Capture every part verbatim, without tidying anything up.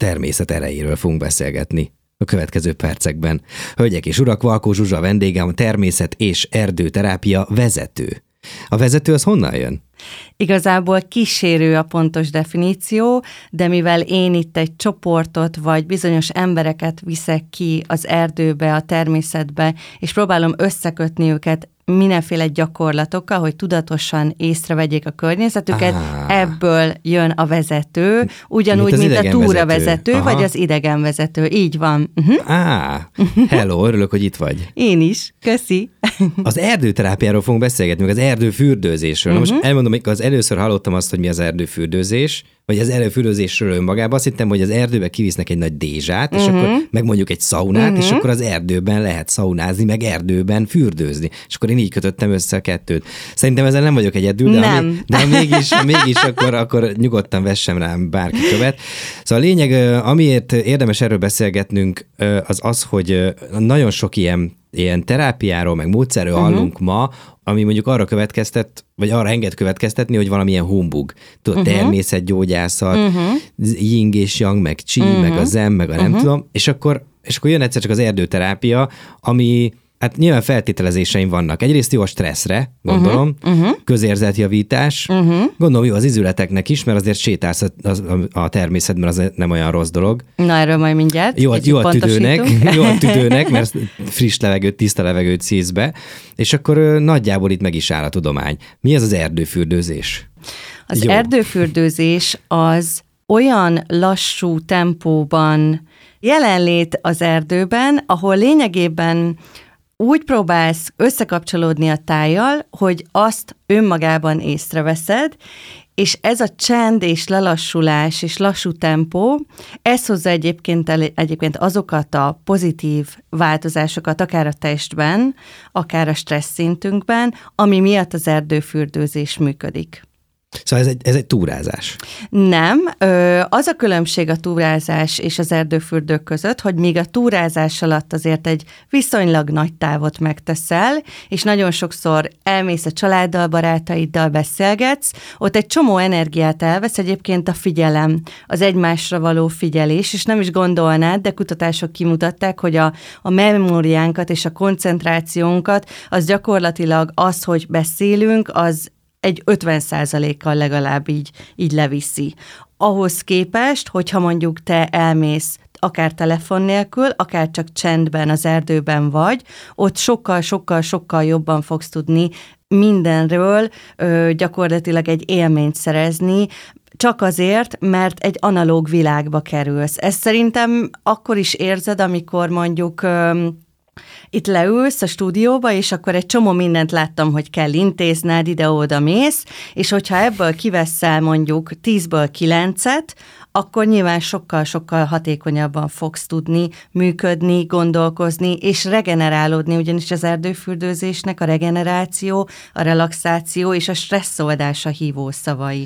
természet erejéről fogunk beszélgetni a következő percekben. Hölgyek és urak, Valkó Zsuzsa vendégem, a természet és erdőterápia vezető. A vezető az honnan jön? Igazából kísérő a pontos definíció, de mivel én itt egy csoportot vagy bizonyos embereket viszek ki az erdőbe, a természetbe, és próbálom összekötni őket mindenféle gyakorlatokkal, hogy tudatosan észrevegyék a környezetüket, ah. ebből jön a vezető, ugyanúgy, mint, mint a túravezető, Aha. vagy az idegenvezető. Így van. Uh-huh. Ah, hello, örülök, hogy itt vagy. Én is, köszi. Az erdőterápiáról fogunk beszélgetni, meg az erdőfürdőzésről. Uh-huh. Na most elmondom, hogy az először hallottam azt, hogy mi az erdőfürdőzés, vagy az erdőfürdőzésről önmagában. Azt hittem, hogy az erdőbe kivisznek egy nagy dézsát, és uh-huh. akkor meg mondjuk egy szaunát, uh-huh. és akkor az erdőben lehet szaunázni, meg erdőben fürdőzni. És akkor én így kötöttem össze a kettőt. Szerintem ezzel nem vagyok egyedül, de, nem. Ami, de ha mégis, ha mégis akkor, akkor nyugodtan vessem rám bárki követ. Szóval a lényeg, amiért érdemes erről beszélgetnünk, az az, hogy nagyon sok ilyen, ilyen terápiáról, meg módszerről uh-huh. hallunk ma, ami mondjuk arra következtet, vagy arra enged következtetni, hogy valamilyen humbug. Tudod, uh-huh. természetgyógyászat, uh-huh. yin és yang, meg chi, uh-huh. meg a zen, meg a nem uh-huh. tudom, és akkor, és akkor jön egyszer csak az erdőterápia, ami hát nyilván feltételezéseim vannak. Egyrészt jó a stresszre, gondolom, uh-huh. Uh-huh. közérzetjavítás, uh-huh. gondolom jó az izületeknek is, mert azért sétálsz a, a, a természetben, az nem olyan rossz dolog. Na, erről majd mindjárt. Jó, jó a tüdőnek, jó a tüdőnek, mert friss levegőt, tiszta levegőt szívsz be, és akkor nagyjából itt meg is áll a tudomány. Mi ez az erdőfürdőzés? Az jó. erdőfürdőzés az olyan lassú tempóban jelenlét az erdőben, ahol lényegében úgy próbálsz összekapcsolódni a tájjal, hogy azt önmagában észreveszed, és ez a csend és lelassulás és lassú tempó, ez hozza egyébként, egyébként azokat a pozitív változásokat, akár a testben, akár a stressz szintünkben, ami miatt az erdőfürdőzés működik. Szóval ez egy, ez egy túrázás. Nem. Az a különbség a túrázás és az erdőfürdők között, hogy míg a túrázás alatt azért egy viszonylag nagy távot megteszel, és nagyon sokszor elmész a családdal, barátaiddal beszélgetsz, ott egy csomó energiát elvesz egyébként a figyelem, az egymásra való figyelés, és nem is gondolnád, de kutatások kimutatták, hogy a, a memóriánkat és a koncentrációnkat, az gyakorlatilag az, hogy beszélünk, az egy ötven százalékkal legalább így, így leviszi. Ahhoz képest, hogyha mondjuk te elmész akár telefon nélkül, akár csak csendben, az erdőben vagy, ott sokkal-sokkal-sokkal jobban fogsz tudni mindenről ö, gyakorlatilag egy élményt szerezni, csak azért, mert egy analóg világba kerülsz. Ezt szerintem akkor is érzed, amikor mondjuk Ö, itt leülsz a stúdióba, és akkor egy csomó mindent láttam, hogy kell intézned, ide-oda mész, és hogyha ebből kiveszel mondjuk tízből kilencet, akkor nyilván sokkal-sokkal hatékonyabban fogsz tudni működni, gondolkozni, és regenerálódni, ugyanis az erdőfürdőzésnek a regeneráció, a relaxáció és a stresszoldás a hívó szavai.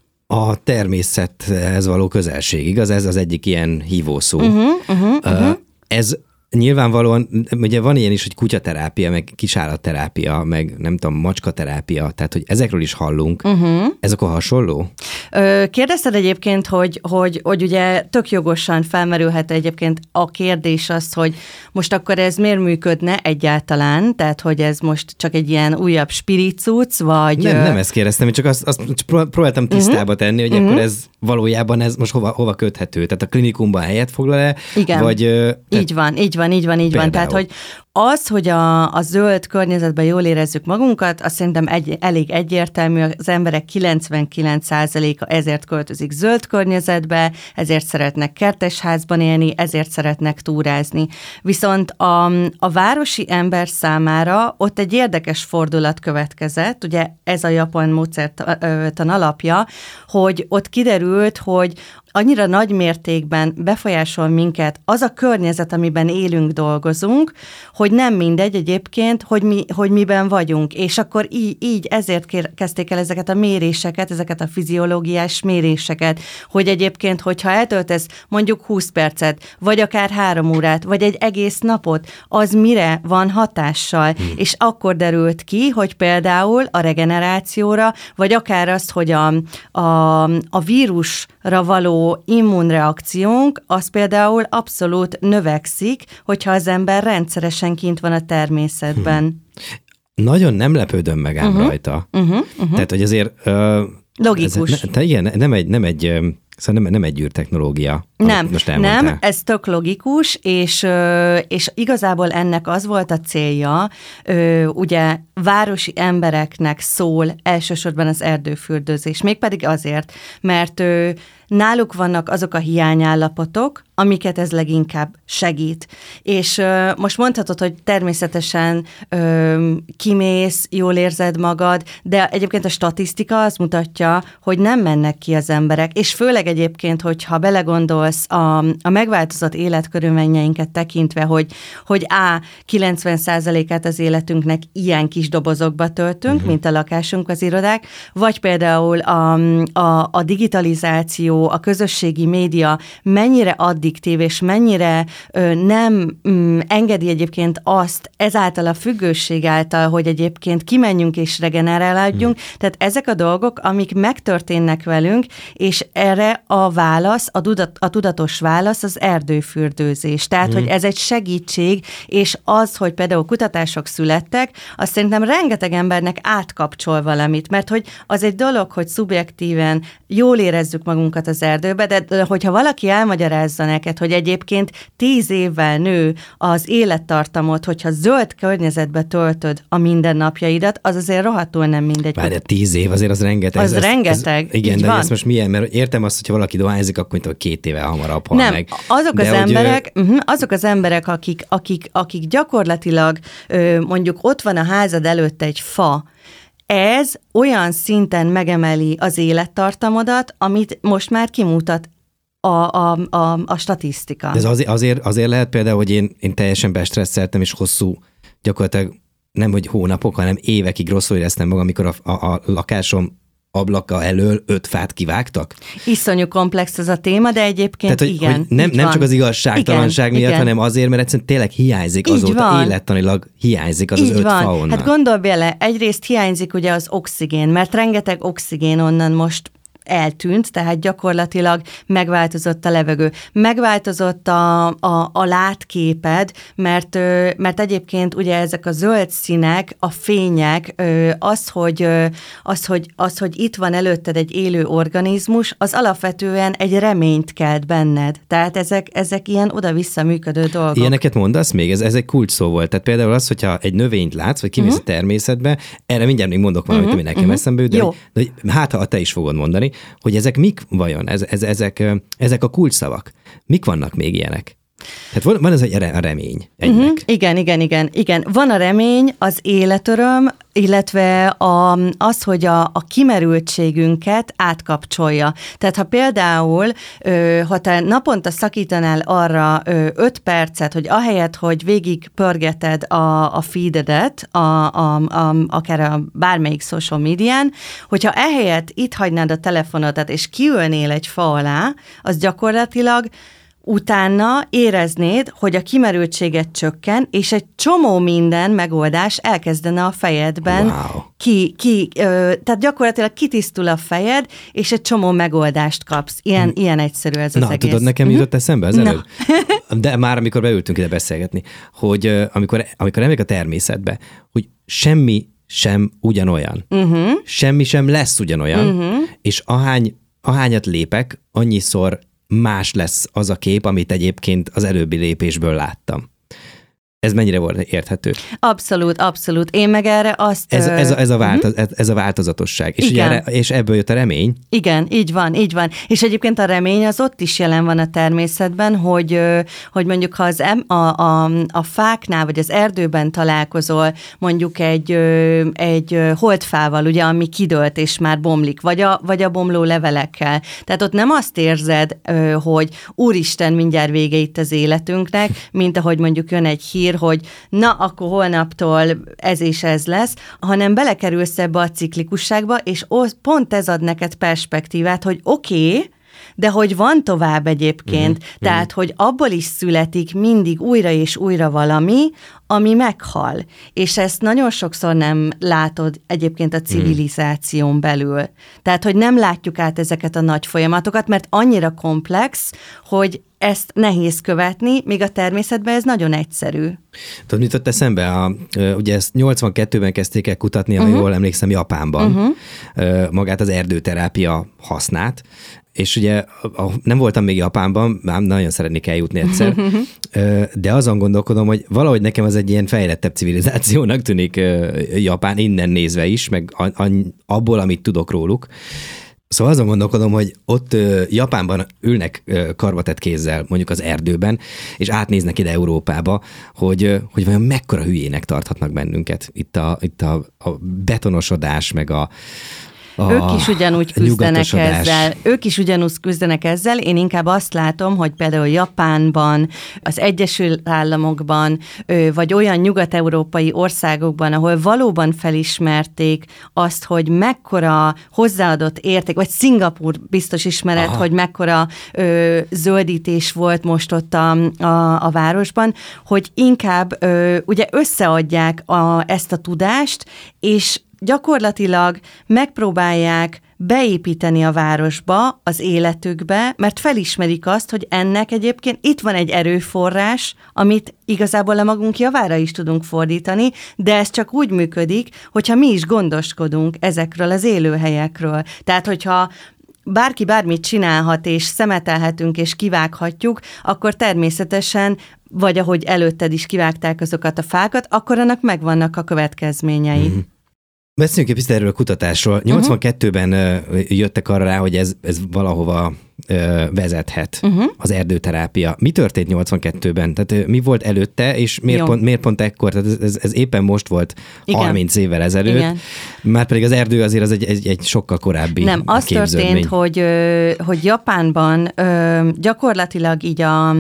A természethez való közelség, igaz? Ez az egyik ilyen hívószó. Uh-huh, uh-huh, uh-huh. Ez nyilvánvalóan, ugye van ilyen is, hogy kutyaterápia, meg kisállatterápia, meg nem tudom, macskaterápia, tehát hogy ezekről is hallunk. Uh-huh. Ezek a hasonló? Kérdezted egyébként, hogy, hogy, hogy ugye tök jogosan felmerülhet egyébként a kérdés az, hogy most akkor ez miért működne egyáltalán, tehát hogy ez most csak egy ilyen újabb spiricuc, vagy... Nem, nem ezt kérdeztem, én csak azt, azt próbáltam tisztába tenni, hogy uh-huh. akkor ez valójában ez most hova, hova köthető? Tehát a klinikumban helyet foglal-e? Igen, vagy, így van, így van. Van, így van, így Például. van. Tehát, hogy az, hogy a, a zöld környezetben jól érezzük magunkat, azt szerintem egy, elég egyértelmű, az emberek kilencvenkilenc százaléka ezért költözik zöld környezetbe, ezért szeretnek kertesházban élni, ezért szeretnek túrázni. Viszont a, a városi ember számára ott egy érdekes fordulat következett, ugye ez a japán módszertan alapja, hogy ott kiderült, hogy annyira nagy mértékben befolyásol minket az a környezet, amiben élünk, dolgozunk, hogy nem mindegy egyébként, hogy, mi, hogy miben vagyunk. És akkor így, így ezért kér, kezdték el ezeket a méréseket, ezeket a fiziológiás méréseket, hogy egyébként, hogyha eltöltesz mondjuk húsz percet, vagy akár három órát, vagy egy egész napot, az mire van hatással. Hmm. És akkor derült ki, hogy például a regenerációra, vagy akár azt, hogy a, a, a vírus való immunreakciónk, az például abszolút növekszik, hogyha az ember rendszeresen kint van a természetben. Hm. Nagyon nem lepődöm meg ám uh-huh. rajta. Uh-huh. Uh-huh. Tehát, hogy azért... Uh, Logikus. Ez, ne, igen, nem egy, nem egy, szóval nem, nem egy űrtechnológia. Nem, most nem, ez tök logikus, és, és igazából ennek az volt a célja, ugye városi embereknek szól elsősorban az erdőfürdőzés, mégpedig azért, mert náluk vannak azok a hiányállapotok, amiket ez leginkább segít. És ö, most mondhatod, hogy természetesen ö, kimész, jól érzed magad, de egyébként a statisztika azt mutatja, hogy nem mennek ki az emberek, és főleg egyébként, hogyha belegondolsz a, a megváltozott életkörülményeinket tekintve, hogy, hogy á, kilencven százalékát az életünknek ilyen kis dobozokba töltünk, uh-huh. mint a lakásunk, az irodák, vagy például a, a, a digitalizáció, a közösségi média mennyire addiktív, és mennyire ö, nem mm, engedi egyébként azt ezáltal a függőség által, hogy egyébként kimenjünk és regenerálódjunk. Hmm. Tehát ezek a dolgok, amik megtörténnek velünk, és erre a válasz, a, tudat, a tudatos válasz az erdőfürdőzés. Tehát, hmm. hogy ez egy segítség, és az, hogy például kutatások születtek, azt szerintem rengeteg embernek átkapcsol valamit, mert hogy az egy dolog, hogy szubjektíven jól érezzük magunkat az erdőbe, de hogyha valaki elmagyarázza neked, hogy egyébként tíz évvel nő az élettartamot, hogyha zöld környezetbe töltöd a mindennapjaidat, az azért rohadtul nem mindegy. Várj, tíz év azért az rengeteg. Az ez, rengeteg, ez, igen, de van. Ez most milyen, mert értem azt, hogyha valaki dohányzik, akkor mint két éve hamarabb hal nem, meg. Azok de az hogy emberek, ő... uh-huh, azok az emberek, akik, akik, akik gyakorlatilag mondjuk ott van a házad előtt egy fa, ez olyan szinten megemeli az élettartamodat, amit most már kimutat a, a, a, a statisztika. De ez azért, azért, azért lehet például, hogy én, én teljesen bestresszeltem, és hosszú, gyakorlatilag nem, hogy hónapok, hanem évekig rosszul éreztem magam, amikor a, a, a lakásom ablaka elől öt fát kivágtak. Iszonyú komplex ez a téma, de egyébként Tehát, hogy, igen. Hogy nem, nem csak az igazságtalanság igen, miatt, igen. hanem azért, mert egyszerűen tényleg hiányzik így azóta, van. Élettanilag hiányzik az így az öt van. fa onnan. Hát gondolj bele, egyrészt hiányzik ugye az oxigén, mert rengeteg oxigén onnan most eltűnt, tehát gyakorlatilag megváltozott a levegő. Megváltozott a, a, a látképed, mert, mert egyébként ugye ezek a zöld színek, a fények, az hogy, az, hogy, az, hogy itt van előtted egy élő organizmus, az alapvetően egy reményt kelt benned. Tehát ezek, ezek ilyen oda-vissza működő dolgok. Ilyeneket mondasz még? Ez, ez egy kulcs szó volt. Tehát például az, hogyha egy növényt látsz, vagy kimész uh-huh. a természetbe, erre mindjárt még mondok valamit, uh-huh. ami nekem uh-huh. eszembe jut, de, de hát ha te is fogod mondani, hogy ezek mik vajon? Ez, ez, ezek, ezek a kulcsszavak. Mik vannak még ilyenek? Tehát van, van ez a remény egynek. Uh-huh. Igen, igen, igen, igen. Van a remény, az életöröm, illetve a, az, hogy a, a kimerültségünket átkapcsolja. Tehát ha például, ö, ha te naponta szakítanál arra ö, öt percet, hogy ahelyett, hogy végig pörgeted a, a feededet, a, a, a, akár a bármelyik social médián, hogyha ehelyett itt hagynád a telefonodat, és kiülnél egy fa alá, az gyakorlatilag utána éreznéd, hogy a kimerültséget csökken, és egy csomó minden megoldás elkezdene a fejedben. Wow. Ki, ki, ö, tehát gyakorlatilag kitisztul a fejed, és egy csomó megoldást kapsz. Ilyen, hmm. ilyen egyszerű ez az Na, egész. tudod, nekem uh-huh. jutott eszembe az előbb? De már amikor beültünk ide beszélgetni, hogy uh, amikor, amikor emlék a természetbe, hogy semmi sem ugyanolyan. Uh-huh. Semmi sem lesz ugyanolyan, uh-huh. és ahány, ahányat lépek, annyiszor más lesz az a kép, amit egyébként az előbbi lépésből láttam. Ez mennyire volt érthető? Abszolút, abszolút. Én meg erre azt... Ez, ez, a, ez, a, változ, uh-huh. ez a változatosság. És, ugye, és ebből jött a remény. Igen, így van, így van. És egyébként a remény az ott is jelen van a természetben, hogy, hogy mondjuk ha az em, a, a, a fáknál, vagy az erdőben találkozol mondjuk egy, egy holdfával, ugye, ami kidőlt és már bomlik, vagy a, vagy a bomló levelekkel. Tehát ott nem azt érzed, hogy úristen, mindjárt vége itt az életünknek, mint ahogy mondjuk jön egy hír, hogy na, akkor holnaptól ez és ez lesz, hanem belekerülsz ebbe a ciklikusságba, és pont ez ad neked perspektívát, hogy oké, okay, de hogy van tovább egyébként, mm-hmm. tehát, hogy abból is születik mindig újra és újra valami, ami meghal. És ezt nagyon sokszor nem látod egyébként a civilizáción belül. Tehát, hogy nem látjuk át ezeket a nagy folyamatokat, mert annyira komplex, hogy ezt nehéz követni, míg a természetben ez nagyon egyszerű. Tudod, mit ott eszembe? A, ugye ezt nyolcvankettőben kezdték el kutatni, ha uh-huh. jól emlékszem, Japánban, uh-huh. magát az erdőterápia hasznát, és ugye nem voltam még Japánban, már nagyon szeretnék eljutni egyszer, de azon gondolkodom, hogy valahogy nekem az egy ilyen fejlettebb civilizációnak tűnik Japán, innen nézve is, meg abból, amit tudok róluk. Szóval azon gondolkodom, hogy ott Japánban ülnek karbatett kézzel mondjuk az erdőben, és átnéznek ide Európába, hogy, hogy vajon mekkora hülyének tarthatnak bennünket. Itt a, itt a, a betonosodás, meg a A ők is ugyanúgy küzdenek ezzel. Ők is ugyanúgy küzdenek ezzel. Én inkább azt látom, hogy például Japánban, az Egyesült Államokban, vagy olyan nyugat-európai országokban, ahol valóban felismerték azt, hogy mekkora hozzáadott érték, vagy Szingapúr biztos ismeret, Aha. hogy mekkora ö, zöldítés volt most ott a, a, a városban, hogy inkább ö, ugye összeadják a, ezt a tudást, és gyakorlatilag megpróbálják beépíteni a városba, az életükbe, mert felismerik azt, hogy ennek egyébként itt van egy erőforrás, amit igazából a magunk javára is tudunk fordítani, de ez csak úgy működik, hogyha mi is gondoskodunk ezekről az élőhelyekről. Tehát, hogyha bárki bármit csinálhat, és szemetelhetünk, és kivághatjuk, akkor természetesen, vagy ahogy előtted is kivágták azokat a fákat, akkor annak megvannak a következményei. Mm. Beszéljünk egy picit erről a kutatásról. nyolcvankettőben uh-huh. jöttek arra rá, hogy ez, ez valahova uh, vezethet, uh-huh. az erdőterápia. Mi történt nyolcvankettőben? Tehát mi volt előtte, és miért, pont, miért pont ekkor? Tehát ez, ez, ez éppen most volt Igen. harminc évvel ezelőtt. Igen. Márpedig az erdő azért az egy, egy, egy sokkal korábbi Nem, az képződmény. történt, hogy, hogy Japánban gyakorlatilag így a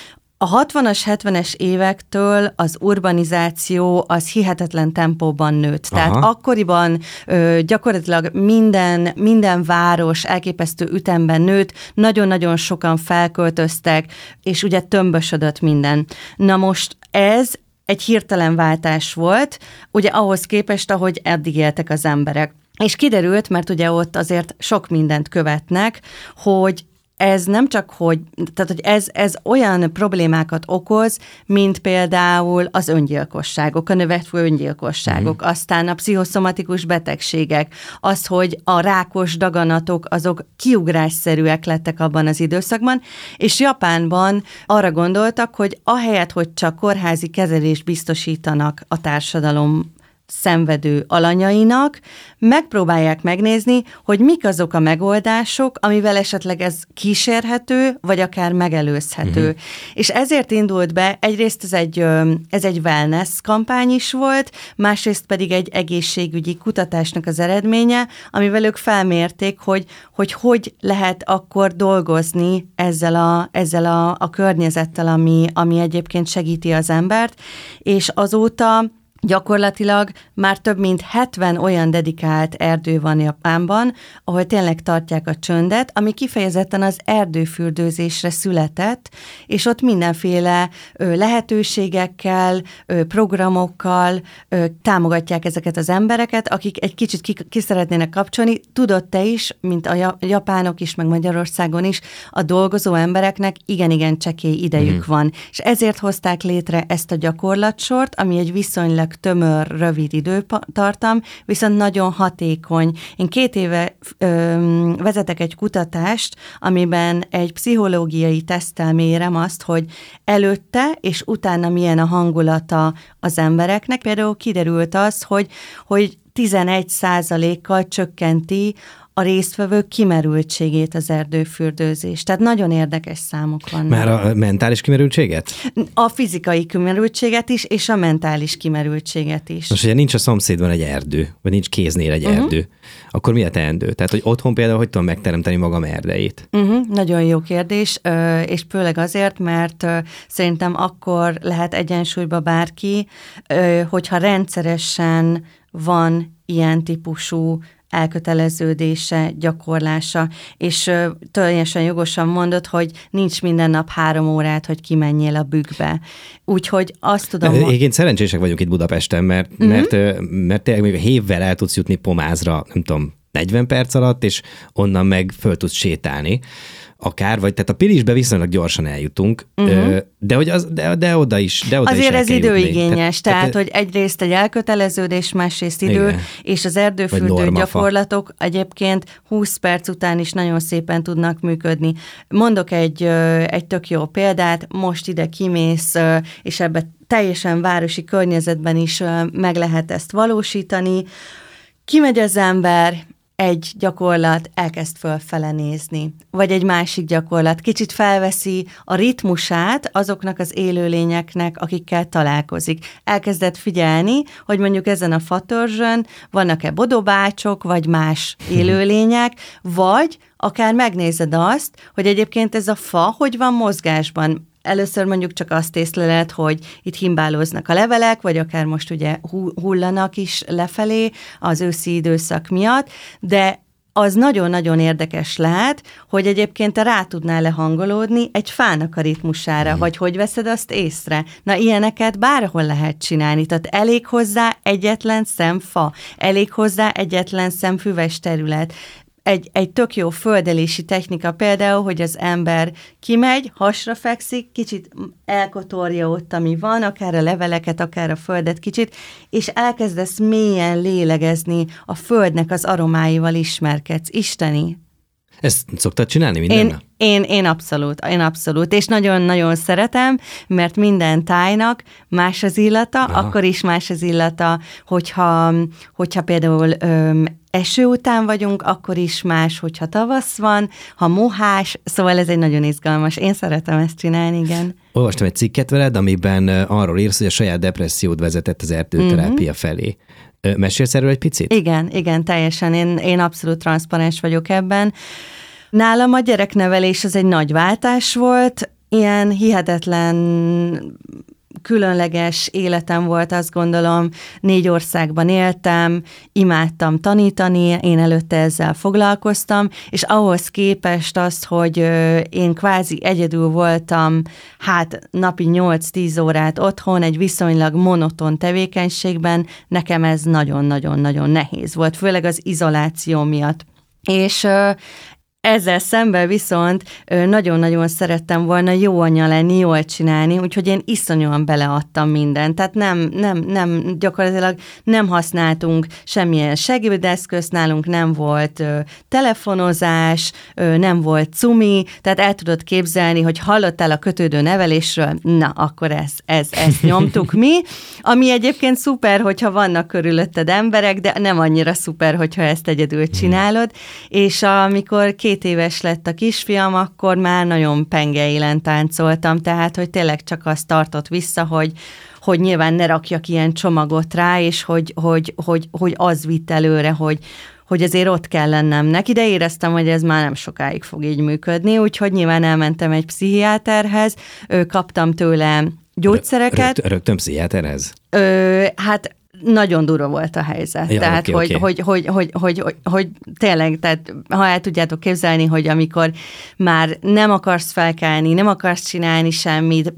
A hatvanas, hetvenes évektől az urbanizáció az hihetetlen tempóban nőtt. Aha. Tehát akkoriban ö, gyakorlatilag minden, minden város elképesztő ütemben nőtt, nagyon-nagyon sokan felköltöztek, és ugye tömbösödött minden. Na most ez egy hirtelen váltás volt, ugye ahhoz képest, ahogy eddig éltek az emberek. És kiderült, mert ugye ott azért sok mindent követnek, hogy ez nem csak, hogy, tehát, hogy ez, ez olyan problémákat okoz, mint például az öngyilkosságok, a növekvő öngyilkosságok, mm. aztán a pszichoszomatikus betegségek, az, hogy a rákos daganatok, azok kiugrásszerűek lettek abban az időszakban, és Japánban arra gondoltak, hogy ahelyett, hogy csak kórházi kezelést biztosítanak a társadalom szenvedő alanyainak, megpróbálják megnézni, hogy mik azok a megoldások, amivel esetleg ez kísérhető, vagy akár megelőzhető. Uh-huh. És ezért indult be, egyrészt ez egy, ez egy wellness kampány is volt, másrészt pedig egy egészségügyi kutatásnak az eredménye, amivel ők felmérték, hogy hogy, hogy lehet akkor dolgozni ezzel a, ezzel a, a környezettel, ami, ami egyébként segíti az embert, és azóta gyakorlatilag már több mint hetven olyan dedikált erdő van Japánban, ahol tényleg tartják a csöndet, ami kifejezetten az erdőfürdőzésre született, és ott mindenféle ö, lehetőségekkel, ö, programokkal ö, támogatják ezeket az embereket, akik egy kicsit ki, ki szeretnének kapcsolni. Tudod te is, mint a japánok is, meg Magyarországon is, a dolgozó embereknek igen-igen csekély idejük mm. van. És ezért hozták létre ezt a gyakorlatsort, ami egy viszonylag tömör, rövid időtartam, viszont nagyon hatékony. Én két éve ö, vezetek egy kutatást, amiben egy pszichológiai teszttel mérem azt, hogy előtte és utána milyen a hangulata az embereknek. Például kiderült az, hogy, hogy tizenegy százalékkal csökkenti a résztvevők kimerültségét az erdőfürdőzés. Tehát nagyon érdekes számok vannak. Már a mentális kimerültséget? A fizikai kimerültséget is, és a mentális kimerültséget is. Most, hogyha nincs a szomszédban egy erdő, vagy nincs kéznél egy uh-huh. erdő, akkor mi a teendő? Tehát, hogy otthon például hogy tudom megteremteni magam erdejét? Uh-huh. Nagyon jó kérdés, és főleg azért, mert szerintem akkor lehet egyensúlyba bárki, hogyha rendszeresen van ilyen típusú elköteleződése, gyakorlása, és teljesen jogosan mondod, hogy nincs minden nap három órát, hogy kimenjél a bükkbe. Úgyhogy azt tudom... Egyébként szerencsések vagyunk itt Budapesten, mert, mm-hmm. mert, mert tényleg még a hévvel el tudsz jutni Pomázra, nem tudom, negyven perc alatt, és onnan meg föl tudsz sétálni. Akár, vagy tehát a Pilisbe viszonylag gyorsan eljutunk, uh-huh. de, hogy az, de, de oda is de oda Azért is ez időigényes, tehát, tehát, tehát, hogy egyrészt egy elköteleződés, másrészt idő, igen. és az erdőfürdő gyakorlatok egyébként húsz perc után is nagyon szépen tudnak működni. Mondok egy, egy tök jó példát, most ide kimész, és ebbe teljesen városi környezetben is meg lehet ezt valósítani. Kimegy az ember, egy gyakorlat, elkezd fölfele nézni. Vagy egy másik gyakorlat, kicsit felveszi a ritmusát azoknak az élőlényeknek, akikkel találkozik. Elkezdett figyelni, hogy mondjuk ezen a fatörzsön vannak-e bodobácsok, vagy más élőlények, vagy akár megnézed azt, hogy egyébként ez a fa hogy van mozgásban. Először mondjuk csak azt észleled, hogy itt himbálóznak a levelek, vagy akár most ugye hullanak is lefelé az őszi időszak miatt, de az nagyon-nagyon érdekes lehet, hogy egyébként te rá tudnál lehangolódni egy fának a ritmusára, mm. vagy hogy veszed azt észre. Na, ilyeneket bárhol lehet csinálni, tehát elég hozzá egyetlen szem fa, elég hozzá egyetlen szem füves terület. Egy, egy tök jó földelési technika például, hogy az ember kimegy, hasra fekszik, kicsit elkotorja ott, ami van, akár a leveleket, akár a földet kicsit, és elkezdesz mélyen lélegezni, a földnek az aromáival ismerkedsz. Isteni! Ezt szoktad csinálni minden én, én, én abszolút, én abszolút, és nagyon-nagyon szeretem, mert minden tájnak más az illata, aha. akkor is más az illata, hogyha, hogyha például öm, eső után vagyunk, akkor is más, hogyha tavasz van, ha mohás, szóval ez egy nagyon izgalmas. Én szeretem ezt csinálni, igen. Olvastam egy cikket veled, amiben arról írsz, hogy a saját depressziót vezetett az erdőterápia mm-hmm. felé. Mesélsz erről egy picit? Igen, igen, teljesen. Én, én abszolút transzparens vagyok ebben. Nálam a gyereknevelés az egy nagy váltás volt, ilyen hihetetlen különleges életem volt, azt gondolom, négy országban éltem, imádtam tanítani, én előtte ezzel foglalkoztam, és ahhoz képest azt, hogy én kvázi egyedül voltam, hát napi nyolc-tíz órát otthon, egy viszonylag monoton tevékenységben, nekem ez nagyon-nagyon-nagyon nehéz volt, főleg az izoláció miatt. És ezzel szemben viszont nagyon-nagyon szerettem volna jó anya lenni, jól csinálni, úgyhogy én iszonyúan beleadtam mindent. Tehát nem, nem, nem, gyakorlatilag nem használtunk semmilyen segédeszközt, nálunk nem volt ö, telefonozás, ö, nem volt cumi, tehát el tudod képzelni, hogy hallottál a kötődő nevelésről, na, akkor ezt, ezt, ezt nyomtuk mi, ami egyébként szuper, hogyha vannak körülötted emberek, de nem annyira szuper, hogyha ezt egyedül csinálod, és amikor két éves lett a kisfiam, akkor már nagyon pengeélen táncoltam, tehát, hogy tényleg csak azt tartott vissza, hogy, hogy nyilván ne rakjak ilyen csomagot rá, és hogy, hogy, hogy, hogy az vitt előre, hogy, hogy azért ott kell lennem neki, de éreztem, hogy ez már nem sokáig fog így működni, úgyhogy nyilván elmentem egy pszichiáterhez, kaptam tőle gyógyszereket. Rögt, rögtön pszichiáterhez? Ö, hát nagyon durva volt a helyzet. Ja, tehát, okay, hogy, okay. Hogy, hogy, hogy, hogy, hogy, hogy tényleg, tehát ha el tudjátok képzelni, hogy amikor már nem akarsz felkelni, nem akarsz csinálni semmit,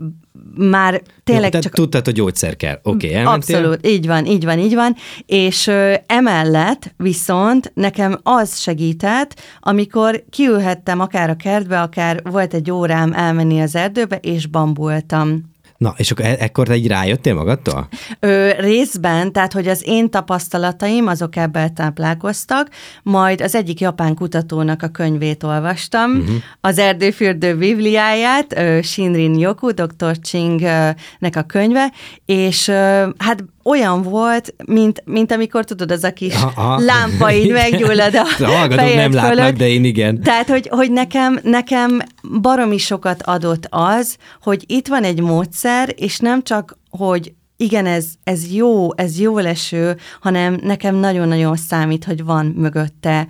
már tényleg jó, csak... Tudtad, hogy gyógyszer kell. Oké, okay, elmentél? Abszolút, így van, így van, így van. És ö, emellett viszont nekem az segített, amikor kiülhettem akár a kertbe, akár volt egy órám elmenni az erdőbe, és bambultam. Na, és akkor ekkor te így rájöttél magadtól? Ö, részben, tehát, hogy az én tapasztalataim, azok ebből táplálkoztak, majd az egyik japán kutatónak a könyvét olvastam, uh-huh. az erdőfürdő bibliáját, ö, Shinrin Yoku, doktor Ching-nek a könyve, és ö, hát olyan volt, mint, mint amikor tudod, az a kis Aha. lámpa így meggyullad a hallgatók nem látnak, fölött. De én igen. Tehát, hogy, hogy nekem, nekem baromi sokat adott az, hogy itt van egy módszer, és nem csak, hogy igen, ez, ez jó, ez jó leső, hanem nekem nagyon-nagyon számít, hogy van mögötte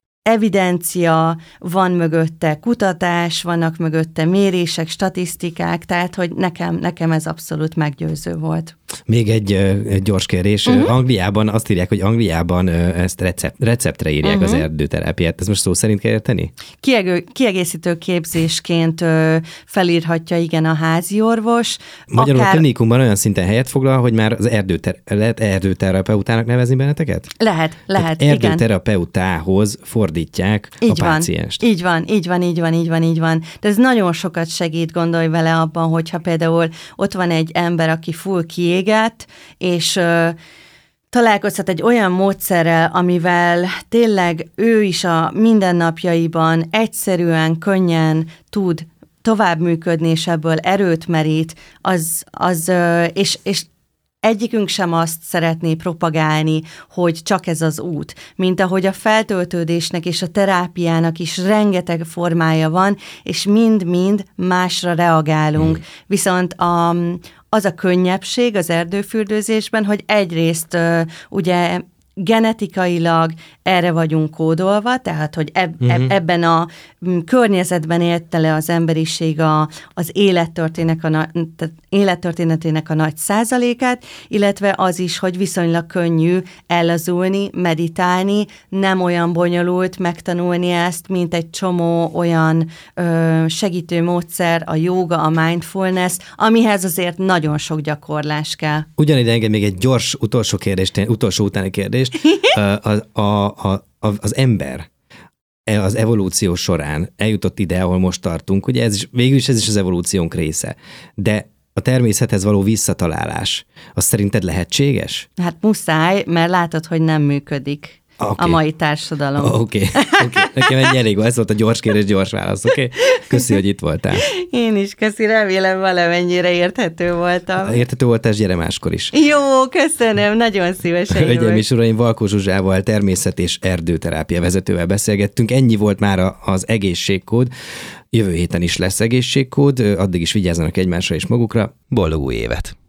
evidencia, van mögötte kutatás, vannak mögötte mérések, statisztikák, tehát, hogy nekem, nekem ez abszolút meggyőző volt. Még egy, egy gyors kérdés. Uh-huh. Angliában azt írják, hogy Angliában ezt recept, receptre írják uh-huh. az erdőterápiát. Ez most szó szerint kell érteni? Kiegő, kiegészítő képzésként ö, felírhatja, igen, a házi orvos. Magyarul akár... a klinikumban olyan szinten helyet foglal, hogy már az erdőter... lehet erdőterapeutának nevezni benneteket? Lehet, lehet, Tehát erdőterapeutához fordítják így a van, pácienst. Így van, így van, így van, így van, így van. De ez nagyon sokat segít, gondolj vele abban, hogyha például ott van egy ember, aki full kiégett, és ö, találkozhat egy olyan módszerrel, amivel tényleg ő is a mindennapjaiban egyszerűen, könnyen tud tovább működni, és ebből erőt merít, az, az és, és egyikünk sem azt szeretné propagálni, hogy csak ez az út, mint ahogy a feltöltődésnek és a terápiának is rengeteg formája van, és mind-mind másra reagálunk. Hmm. Viszont a, az a könnyebbség az erdőfürdőzésben, hogy egyrészt ugye genetikailag erre vagyunk kódolva, tehát, hogy eb, uh-huh. ebben a környezetben élte le az emberiség a, az élettörténetek a, tehát élettörténetének a nagy százalékát, illetve az is, hogy viszonylag könnyű ellazulni, meditálni, nem olyan bonyolult megtanulni ezt, mint egy csomó olyan ö, segítő módszer, a jóga, a mindfulness, amihez azért nagyon sok gyakorlás kell. Ugyanide engem még egy gyors utolsó kérdést, utolsó utáni kérdést. A, a, a, az ember az evolúció során eljutott ide, ahol most tartunk, ugye ez is, végül is ez is az evolúciónk része, de a természethez való visszatalálás, az szerinted lehetséges? Hát muszáj, mert látod, hogy nem működik. Okay. A mai társadalom. Oké, okay. okay. Nekem egy elég van, ez volt a gyors kérdés, gyors válasz, oké? Okay? Köszi, hogy itt voltál. Én is köszi, remélem valamennyire érthető voltam. Érthető voltál, és gyere máskor is. Jó, köszönöm, nagyon szívesen jövök. Hölgyeim és uraim, Valkó Zsuzsával, természet- és erdőterápia vezetővel beszélgettünk. Ennyi volt már az egészségkód. Jövő héten is lesz egészségkód, addig is vigyázzanak egymásra és magukra. Boldog új évet!